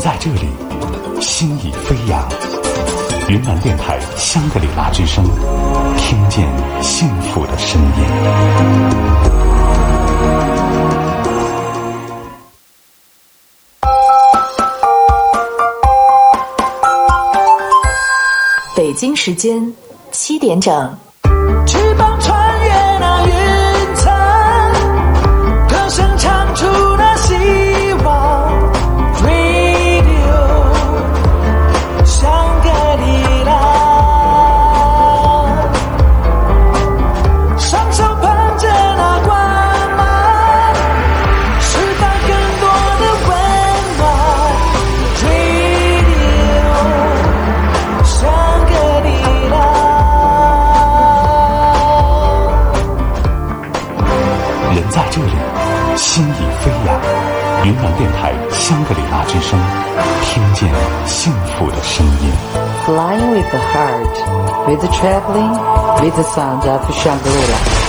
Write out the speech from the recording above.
在这里，心已飞扬。云南电台香格里拉之声，听见幸福的声音。 北京时间7点整。 翅膀穿越那云层，歌声唱出那希望。Radio 香格里拉，双手捧着那光芒，释放更多的温暖。Radio 香格里拉。 人在这里，心已飞扬。云南电台香格里拉之声，听见幸福的声音。 Flying with the heart, with the traveling, with the sound of Shangri-La.